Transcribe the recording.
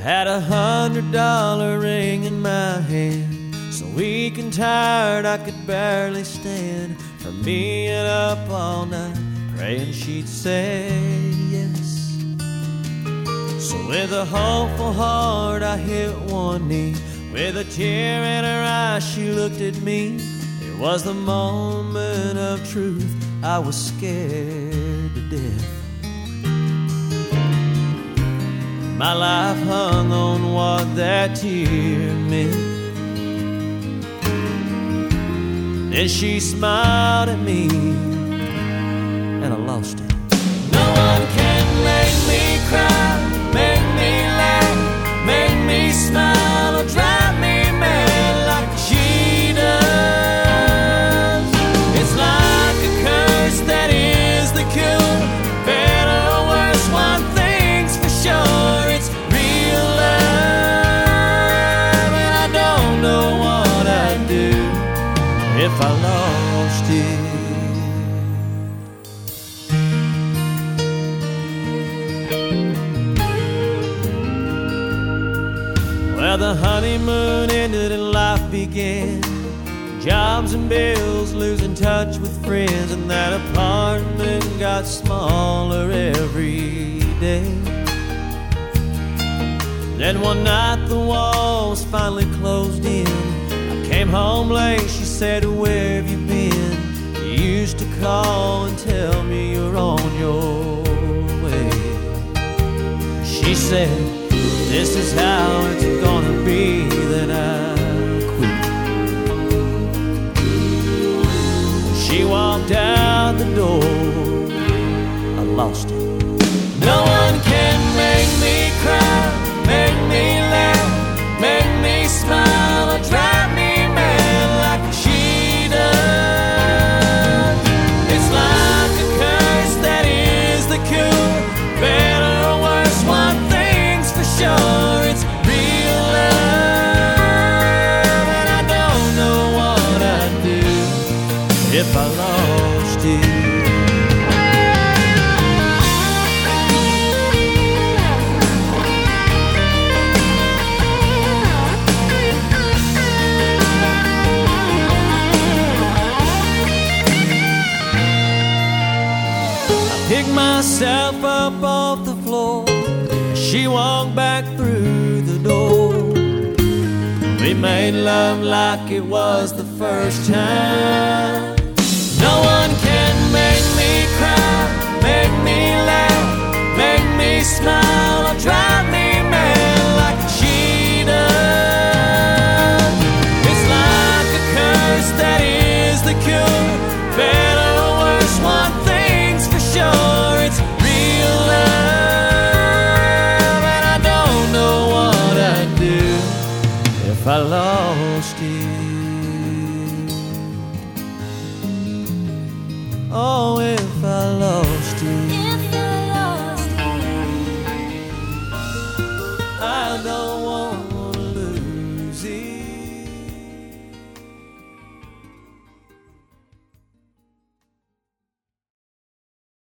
had $100 ring in my hand, so weak and tired I could barely stand from being up all night praying she'd say yes. So with a hopeful heart I hit one knee, with a tear in her eye she looked at me. It was the moment of truth, I was scared to death. My life hung on what that tear meant. Then she smiled at me and I lost it. No one can make me cry, make me laugh, make me smile, or drive me mad like she does. It's like a curse that is the cure. Better or worse, one thing's for sure, it's real love. And I don't know what I'd do if I lost it. Well, the honeymoon ended and life began. Jobs and bills, losing touch with friends, and that apartment got smaller every day. Then one night the walls finally closed in. I came home late, she said, where have you been? You used to call and tell me you're on your way. She said, this is how it's gonna be, then I quit. She walked out the door, I lost it. No one can make me cry, make me laugh, make me smile, or drive me mad like she does. It's like a curse that is the cure. Better or worse, one thing's for sure, it's real love. And I don't know what I'd do if I lost it. Picked myself up off the floor, she walked back through the door. We made love like it was the first time. No one can make me cry, make me laugh, make me smile, or drive me mad like she does. It's like a curse that is the cure. Better or worse, one thing's for sure, it's real love. And I don't know what I'd do if I lost it.